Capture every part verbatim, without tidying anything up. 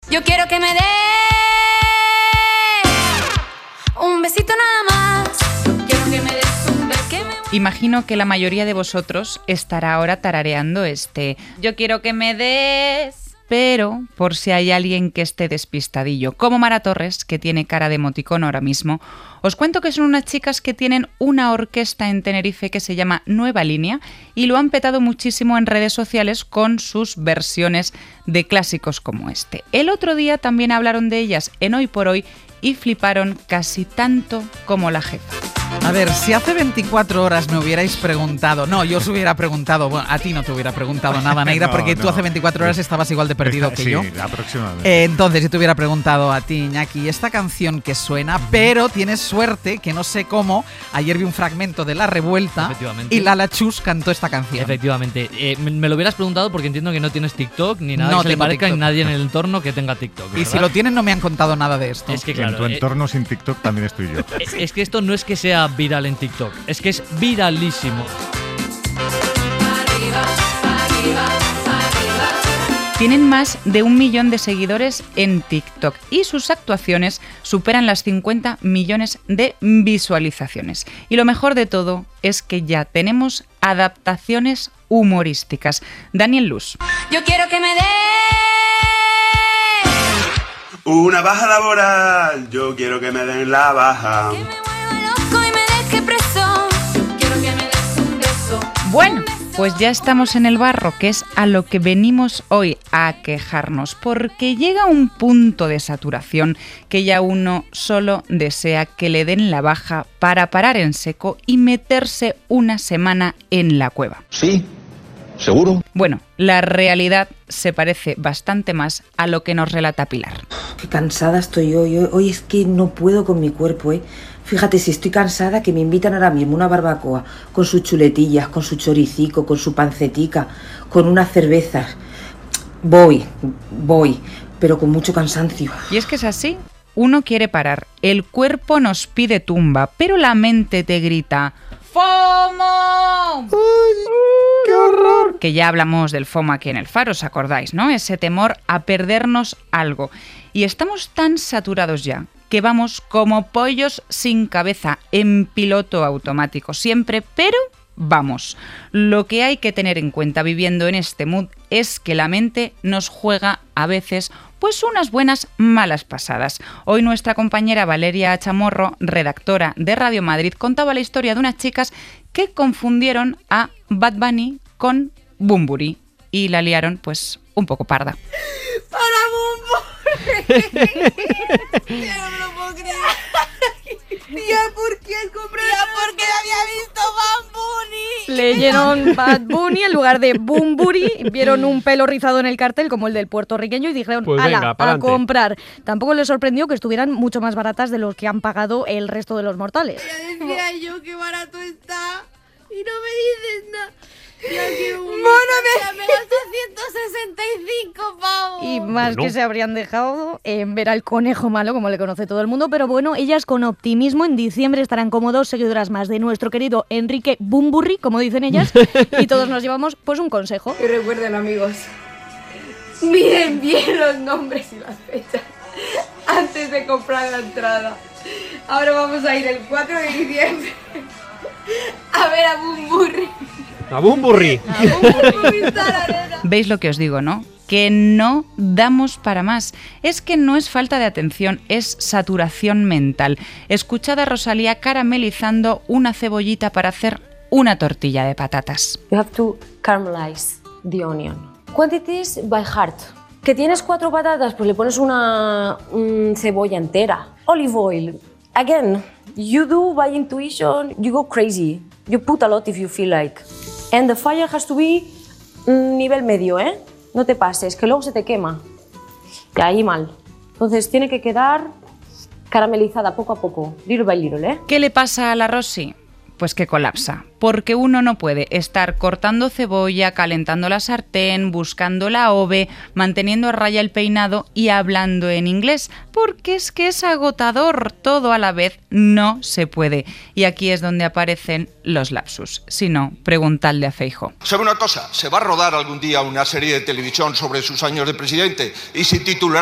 Yo quiero que me des un besito nada más. Yo quiero que me des un beso. Que me... Imagino que la mayoría de vosotros estará ahora tarareando este yo quiero que me des... Pero, por si hay alguien que esté despistadillo, como Mara Torres, que tiene cara de emoticón ahora mismo, os cuento que son unas chicas que tienen una orquesta en Tenerife que se llama Nueva Línea y lo han petado muchísimo en redes sociales con sus versiones de clásicos como este. El otro día también hablaron de ellas en Hoy por Hoy y fliparon casi tanto como la jefa. A ver, si hace veinticuatro horas me hubierais preguntado... No, yo os hubiera preguntado... Bueno, a ti no te hubiera preguntado nada, Neida, no, porque no. Tú hace veinticuatro horas estabas igual de perdido que sí, yo. Sí, aproximadamente. Eh, entonces, yo te hubiera preguntado a ti, Iñaki, esta canción que suena, pero tienes suerte que no sé cómo... Ayer vi un fragmento de La Revuelta y Lala Chus cantó esta canción. Efectivamente. Eh, me, me lo hubieras preguntado porque entiendo que no tienes TikTok, ni nada no que se le parezca, TikTok. Ni nadie en el entorno que tenga TikTok, ¿verdad? Y si lo tienen no me han contado nada de esto. Es que claro, en tu eh, entorno sin TikTok también estoy yo. Es, es que esto no es que sea viral en TikTok. Es que es viralísimo. Tienen más de un millón de seguidores en TikTok y sus actuaciones superan las cincuenta millones de visualizaciones. Y lo mejor de todo es que ya tenemos adaptaciones humorísticas. Daniel Luz. Yo quiero que me des una baja laboral. Yo quiero que me den la baja. que me vuelva loco y me deje preso. Yo quiero que me des un beso. Bueno, pues ya estamos en el barro, que es a lo que venimos hoy a quejarnos, porque llega un punto de saturación que ya uno solo desea que le den la baja para parar en seco y meterse una semana en la cueva. Sí, ¿seguro? Bueno, la realidad se parece bastante más a lo que nos relata Pilar. Qué cansada estoy hoy. Hoy, hoy es que no puedo con mi cuerpo, ¿eh? Fíjate, si estoy cansada, que me invitan ahora mismo una barbacoa con sus chuletillas, con su choricico, con su pancetica, con unas cervezas. Voy, voy, pero con mucho cansancio. Y es que es así. Uno quiere parar, el cuerpo nos pide tumba, pero la mente te grita ¡FOMO! ¡Ay, qué horror! Que ya hablamos del FOMO aquí en el Faro, ¿os acordáis, no? Ese temor a perdernos algo. Y estamos tan saturados ya que vamos como pollos sin cabeza, en piloto automático siempre, pero vamos. Lo que hay que tener en cuenta viviendo en este mood es que la mente nos juega a veces pues unas buenas malas pasadas. Hoy nuestra compañera Valeria Chamorro, redactora de Radio Madrid, contaba la historia de unas chicas que confundieron a Bad Bunny con Bunbury y la liaron pues un poco parda. ¡Para Bunbury! Ya no me lo puedo creer. Tía, ¿por qué has comprado? Tía, porque había visto Bad Bunny. Leyeron Bad Bunny en lugar de Bunbury, vieron un pelo rizado en el cartel como el del puertorriqueño y dijeron, pues ala, venga, a pa'lante. comprar. Tampoco les sorprendió que estuvieran mucho más baratas de los que han pagado el resto de los mortales. Ya decía yo qué barato está y no me dices nada. Ya que un... Bueno, me... me gastó ciento sesenta y cinco pavos. Y más Bueno. que se habrían dejado en ver al conejo malo, como le conoce todo el mundo. Pero bueno, ellas con optimismo en diciembre estarán como dos seguidoras más de nuestro querido Enrique Bunbury, como dicen ellas. Y todos nos llevamos pues un consejo. Y recuerden, amigos, miren bien los nombres y las fechas antes de comprar la entrada. Ahora vamos a ir el cuatro de diciembre a ver a Bunbury. ¡A Bunbury! ¿Veis lo que os digo, no? Que no damos para más. Es que no es falta de atención, es saturación mental. Escuchad a Rosalía caramelizando una cebollita para hacer una tortilla de patatas. You have to caramelize the onion. Quantities by heart. ¿Que tienes cuatro patatas? Pues le pones una mm, cebolla entera. Olive oil. Again, you do by intuition, you go crazy. You put a lot if you feel like. And the fire has to be mm, nivel medio, ¿eh? No te pases, que luego se te quema. Y ahí mal. Entonces tiene que quedar caramelizada poco a poco, little by little, ¿eh? ¿Qué le pasa a la Rosy? Pues que colapsa, porque uno no puede estar cortando cebolla, calentando la sartén, buscando la ove, manteniendo a raya el peinado y hablando en inglés, porque es que es agotador, todo a la vez no se puede. Y aquí es donde aparecen los lapsus. Si no, preguntadle a Feijóo. ¿Sabe una cosa? Se va a rodar algún día una serie de televisión sobre sus años de presidente y se titulará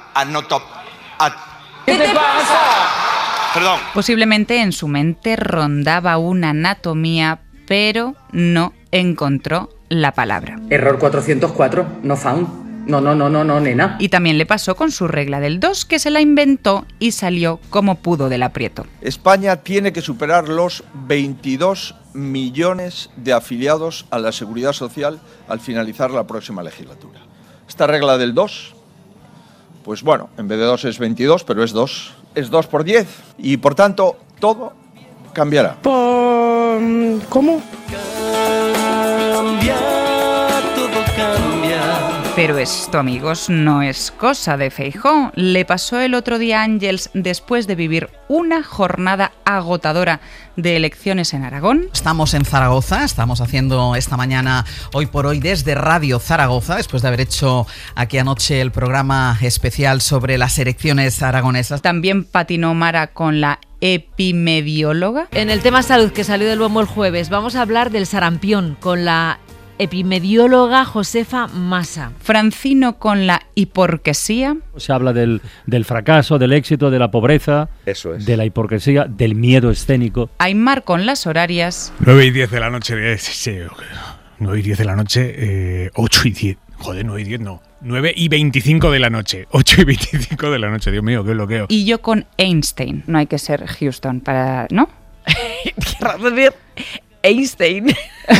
anotop... a- ¿Qué te pasa? Perdón. Posiblemente en su mente rondaba una anatomía, pero no encontró la palabra. Error cuatrocientos cuatro, no found. No, no, no, no, no, nena. Y también le pasó con su regla del dos, que se la inventó y salió como pudo del aprieto. España tiene que superar los veintidós millones de afiliados a la Seguridad Social al finalizar la próxima legislatura. Esta regla del dos, pues bueno, en vez de dos es veintidós, pero es dos. Es dos por diez y por tanto todo cambiará. ¿Por... ¿Cómo? Cambia, todo cambia. Pero esto, amigos, no es cosa de Feijóo. Le pasó el otro día a Ángels después de vivir una jornada agotadora de elecciones en Aragón. Estamos en Zaragoza, estamos haciendo esta mañana Hoy por Hoy desde Radio Zaragoza, después de haber hecho aquí anoche el programa especial sobre las elecciones aragonesas. También patinó Mara con la epimedióloga. En el tema salud que salió del bombo el jueves, vamos a hablar del sarampión con la epimedióloga Josefa Massa. Francino con la hiporquesía. Se habla del, del fracaso, del éxito, de la pobreza, Eso es. de la hiporquesía, del miedo escénico. Aymar con las horarias. nueve y diez de la noche, eh, sí, sí, nueve y diez de la noche, eh, ocho y diez. Joder, nueve y diez no. nueve y veinticinco de la noche. ocho y veinticinco de la noche. Dios mío, qué bloqueo. Y yo con Einstein. No hay que ser Houston para... ¿no? Querrás decir Einstein.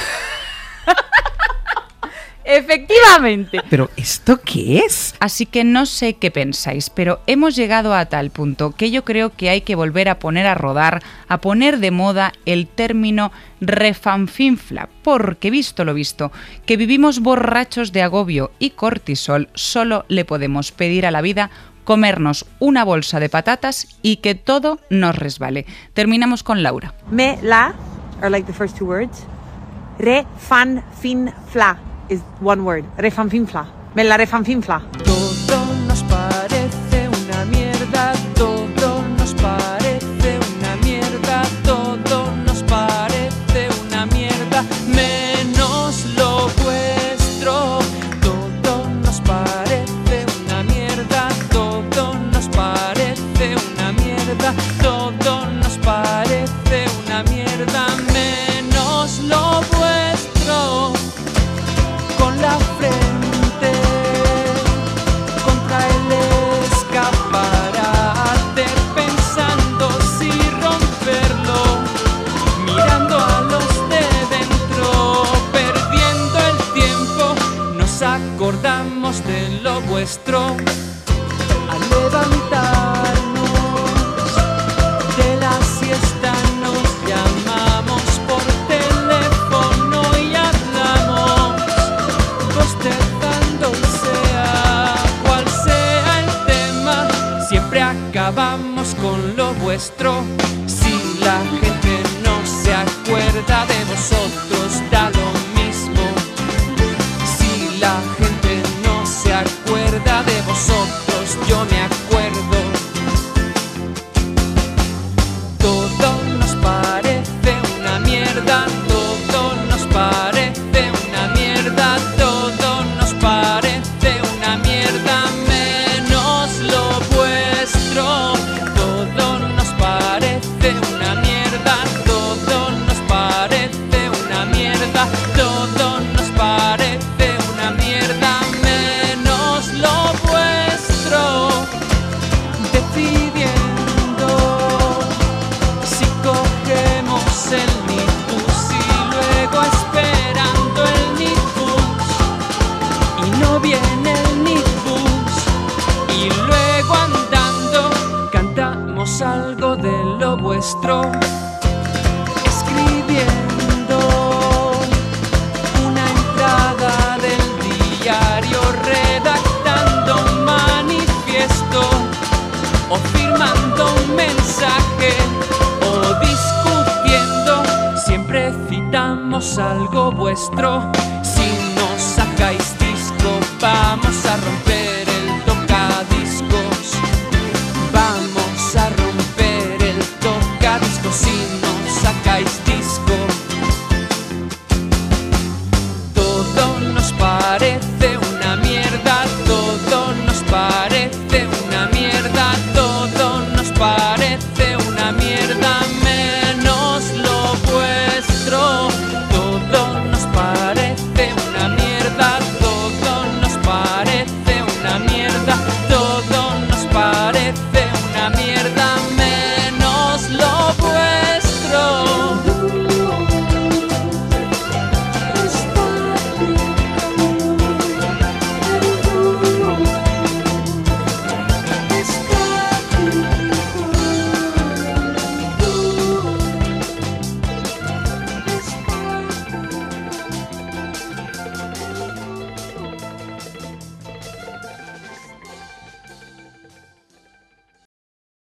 Efectivamente. ¿Pero esto qué es? Así que no sé qué pensáis, pero hemos llegado a tal punto que yo creo que hay que volver a poner a rodar, a poner de moda el término refanfinfla, porque visto lo visto, que vivimos borrachos de agobio y cortisol, solo le podemos pedir a la vida comernos una bolsa de patatas y que todo nos resbale. Terminamos con Laura. Me, la, are like the first two words. Refanfinfla is one word. Refanfinfla. Me la refanfinfla. Todo nos parece una mierda, todo nos parece una mierda, todo nos parece una mierda, menos lo vuestro. Todo nos parece una mierda, todo nos parece una mierda, todo nos parece una mierda, menos lo vuestro. Con la frente contra el escaparate, pensando si romperlo, mirando a los de dentro, perdiendo el tiempo, nos acordamos de lo vuestro. Al levantarnos de la siesta nos llamamos por teléfono y hablamos, bostezando, y sea cual sea el tema, siempre acabamos con lo vuestro. Si la gente no se acuerda de vosotros, da lo mismo. Si la gente no se acuerda de vosotros, yo me acuerdo. Todo nos parece una mierda, todo nos parece una mierda, todo nos parece una mierda, menos lo vuestro. Todo nos parece una mierda, todo nos parece una mierda, todo nos parece una mierda, menos lo vuestro. Decidiendo si cogemos el nitbus y luego esperando el nitbus y no viene el nitbus y luego andando cantamos algo de lo vuestro. Escribiendo una entrada del diario, redactando un manifiesto o firmando un mensaje o discutiendo, siempre citamos algo vuestro. Si nos sacáis disco vamos a romper